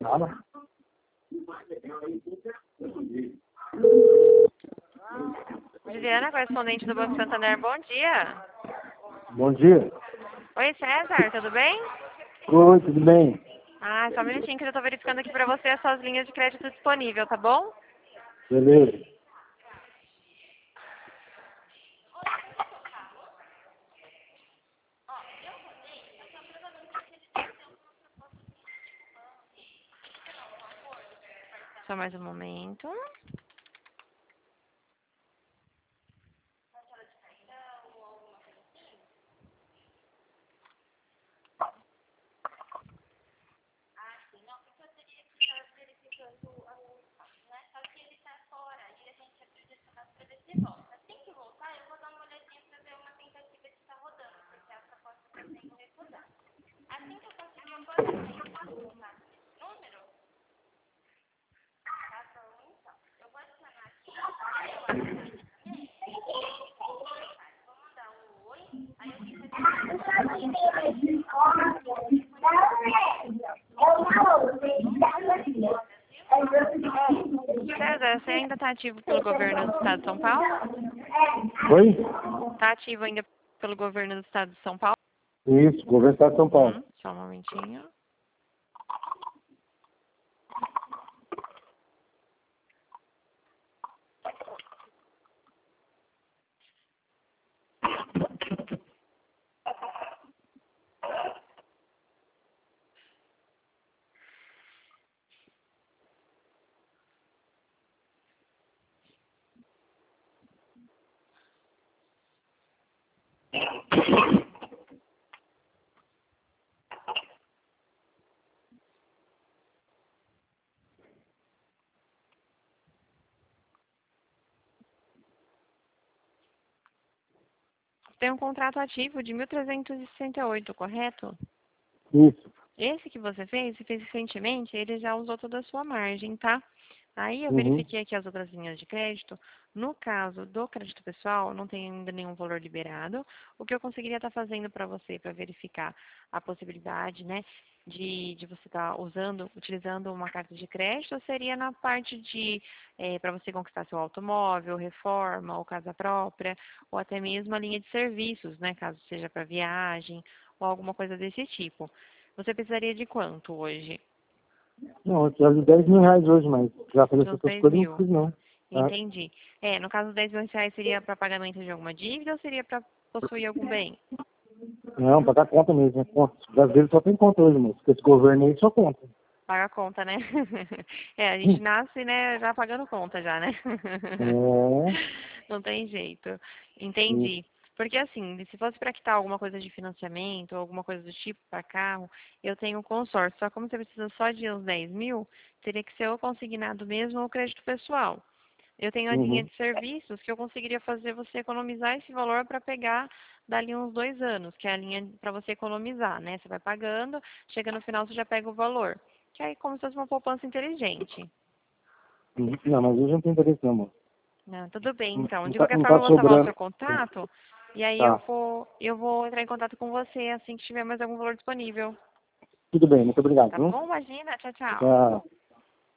Nada. Juliana, correspondente do Banco Santander, bom dia. Bom dia. Oi, César, tudo bem? Oi, tudo bem? Ah, só um minutinho que eu tô verificando aqui pra você as suas linhas de crédito disponível, tá bom? Beleza. Só mais um momento. César, você ainda tá ativo pelo governo do estado de São Paulo? Oi? Tá ativo ainda pelo governo do estado de São Paulo? Isso, Governo do Estado de São Paulo. Só um momentinho. Tem um contrato ativo de 1.368, correto? Isso. Esse que você fez recentemente, ele já usou toda a sua margem, tá? Aí eu Uhum. verifiquei aqui as outras linhas de crédito. No caso do crédito pessoal, não tem ainda nenhum valor liberado. O que eu conseguiria estar fazendo para você, para verificar a possibilidade, né, de você estar utilizando uma carta de crédito, seria na parte de, para você conquistar seu automóvel, reforma ou casa própria, ou até mesmo a linha de serviços, né, caso seja para viagem ou alguma coisa desse tipo. Você precisaria de quanto hoje? Não, eu precisava de 10 mil reais hoje, mas já falei Dos essas 10 coisas, não mil. fiz não. Tá? Entendi. No caso, 10 mil reais seria para pagamento de alguma dívida ou seria para possuir algum bem? Não, pra dar conta mesmo. É conta. Os brasileiros só tem conta hoje, moço. Porque esse governo aí só conta. Paga a conta, né? A gente nasce, né, já pagando conta já, né? É. Não tem jeito. Isso. Entendi. Porque assim, se fosse para quitar alguma coisa de financiamento ou alguma coisa do tipo para carro, eu tenho um consórcio. Só como você precisa só de uns 10 mil, teria que ser o consignado mesmo ou o crédito pessoal. Eu tenho a linha Uhum. de serviços que eu conseguiria fazer você economizar esse valor para pegar dali uns 2 anos, que é a linha para você economizar, né? Você vai pagando, chega no final você já pega o valor. Que aí é como se fosse uma poupança inteligente. Não, mas hoje não tem interesse não, moço. Não, tudo bem, Não, então. não De tá, qualquer não forma, tá eu vou salvar o seu sobrando. contato e aí eu Tá. vou, eu vou entrar em contato com você assim que tiver mais algum valor disponível. Tudo bem, muito obrigado, Tá viu? bom? Imagina. Tchau, tchau. Tchau.